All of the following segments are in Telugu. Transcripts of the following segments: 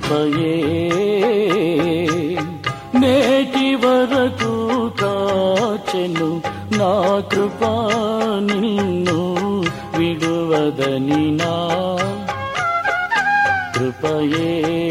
కృపయే నేటి వరకు కాచెను, నా కృప నిన్ను విడువదని నా కృపయే.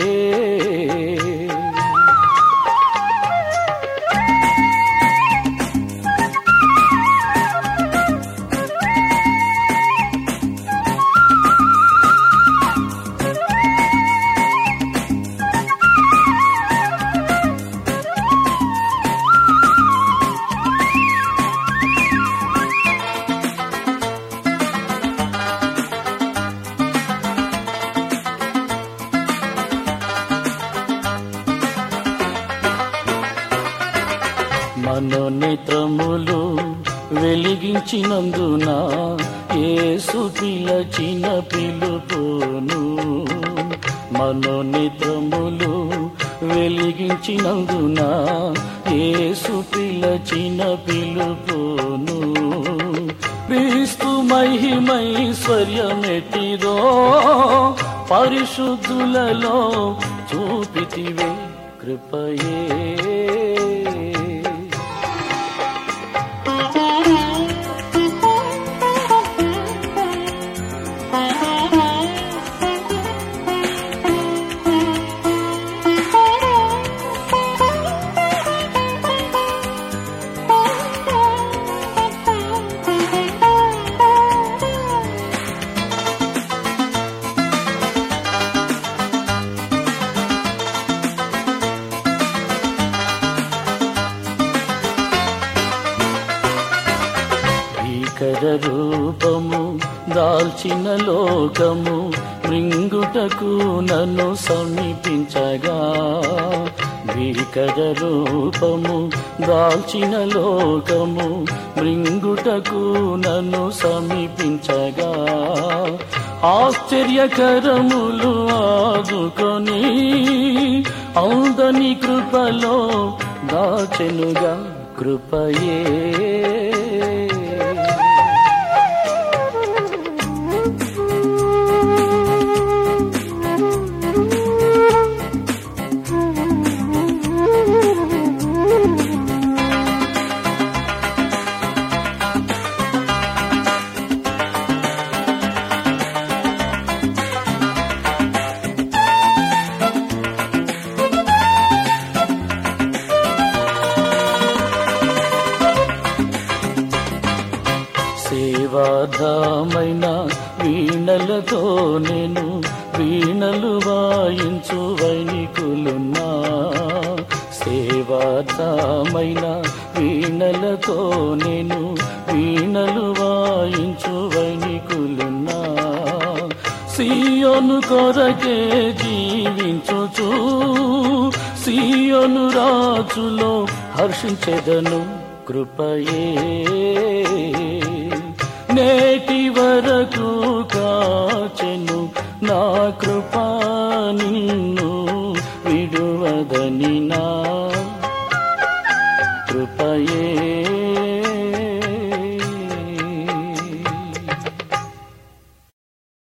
మనోనేత్రములు వెలిగించినందున యేసు పిలచిన పిలుపును, మనోనేత్రములు వెలిగించినందున యేసు పిలచిన పిలుపును. క్రీస్తు మహిమైశ్వర్యమెటిదో పరిశుద్ధులలో చూపితివే కృపయే. రూపము దాల్చిన లోకము మృంగుటకు నన్ను సమీపించగా, భీకర రూపము దాల్చిన లోకము మృంగుటకు నన్ను సమీపించగా, ఆశ్చర్యకరములు ఆదుకొని అందని కృపలో దాచెనుగా కృపయే. సేవార్థమైన వీణలతో నేను వీణలు వాయించు వైనికులున్నా, సేవార్థమైన వీణలతో నేను వీణలు వాయించు వైనికులున్నా, సియోను కొరకే జీవించుచు సియోను రాజులో హర్షించెదను కృపయే. నేటి వరకు